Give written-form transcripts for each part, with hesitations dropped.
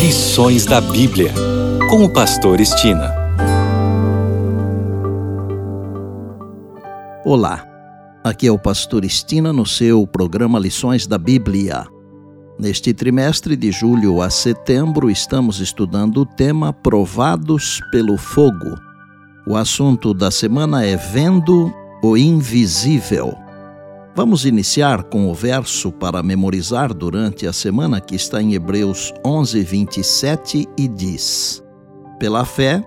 Lições da Bíblia, com o pastor Estina. Olá, aqui é o pastor Estina no seu programa Lições da Bíblia. Neste trimestre de julho a setembro estamos estudando o tema Provados pelo Fogo. O assunto da semana é Vendo o Invisível. Vamos iniciar com o verso para memorizar durante a semana que está em Hebreus 11:27 e diz: Pela fé,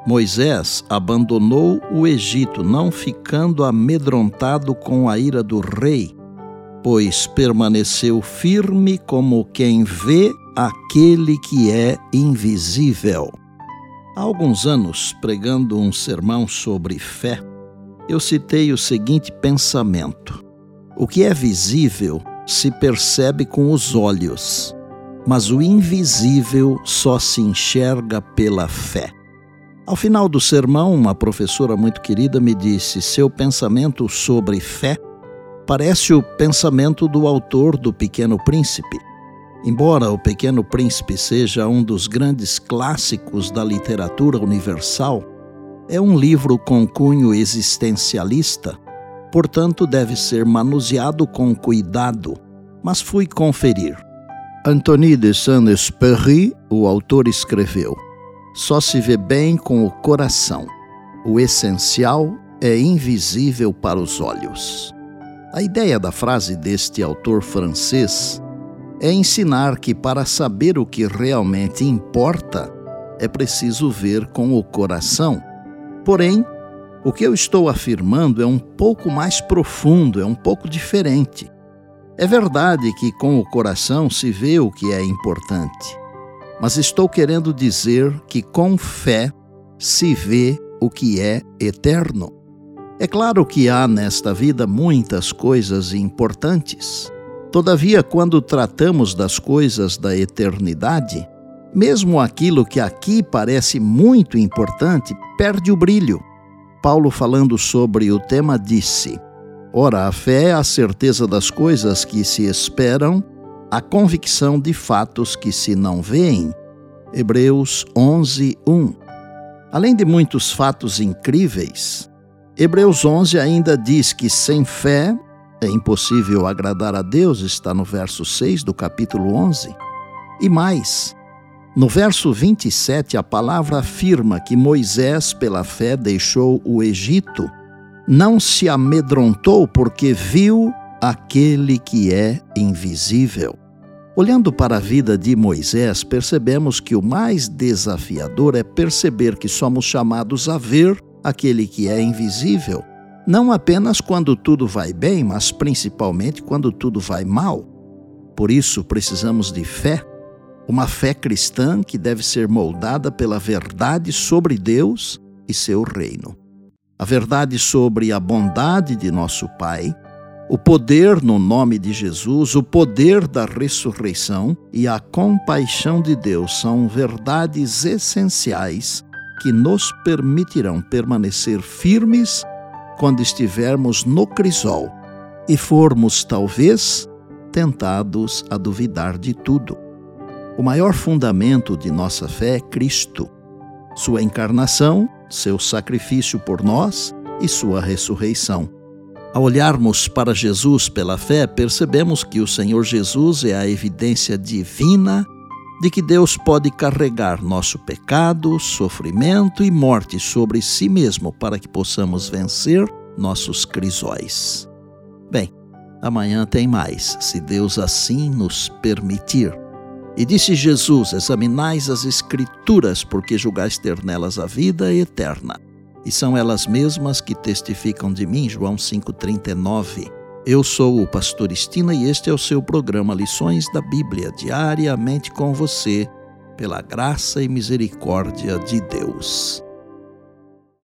Moisés abandonou o Egito, não ficando amedrontado com a ira do rei, pois permaneceu firme como quem vê aquele que é invisível. Há alguns anos, pregando um sermão sobre fé, eu citei o seguinte pensamento: o que é visível se percebe com os olhos, mas o invisível só se enxerga pela fé. Ao final do sermão, uma professora muito querida me disse: seu pensamento sobre fé parece o pensamento do autor do Pequeno Príncipe. Embora O Pequeno Príncipe seja um dos grandes clássicos da literatura universal, é um livro com cunho existencialista, portanto deve ser manuseado com cuidado, mas fui conferir. Antony de Saint-Exupéry, o autor, escreveu: só se vê bem com o coração. O essencial é invisível para os olhos. A ideia da frase deste autor francês é ensinar que para saber o que realmente importa, é preciso ver com o coração. Porém, o que eu estou afirmando é um pouco mais profundo, é um pouco diferente. É verdade que com o coração se vê o que é importante, mas estou querendo dizer que com fé se vê o que é eterno. É claro que há nesta vida muitas coisas importantes. Todavia, quando tratamos das coisas da eternidade, mesmo aquilo que aqui parece muito importante perde o brilho. Paulo, falando sobre o tema, disse: ora, a fé é a certeza das coisas que se esperam, a convicção de fatos que se não veem. Hebreus 11:1. Além de muitos fatos incríveis, Hebreus 11 ainda diz que sem fé é impossível agradar a Deus, está no verso 6 do capítulo 11. E mais, no verso 27, a palavra afirma que Moisés, pela fé, deixou o Egito, não se amedrontou porque viu aquele que é invisível. Olhando para a vida de Moisés, percebemos que o mais desafiador é perceber que somos chamados a ver aquele que é invisível, não apenas quando tudo vai bem, mas principalmente quando tudo vai mal. Por isso, precisamos de fé. Uma fé cristã que deve ser moldada pela verdade sobre Deus e seu reino. A verdade sobre a bondade de nosso Pai, o poder no nome de Jesus, o poder da ressurreição e a compaixão de Deus são verdades essenciais que nos permitirão permanecer firmes quando estivermos no crisol e formos, talvez, tentados a duvidar de tudo. O maior fundamento de nossa fé é Cristo, sua encarnação, seu sacrifício por nós e sua ressurreição. Ao olharmos para Jesus pela fé, percebemos que o Senhor Jesus é a evidência divina de que Deus pode carregar nosso pecado, sofrimento e morte sobre si mesmo para que possamos vencer nossos crisóis. Bem, amanhã tem mais, se Deus assim nos permitir. E disse Jesus: examinais as Escrituras, porque julgais ter nelas a vida eterna. E são elas mesmas que testificam de mim. João 5:39. Eu sou o pastor Estina e este é o seu programa Lições da Bíblia, diariamente com você, pela graça e misericórdia de Deus.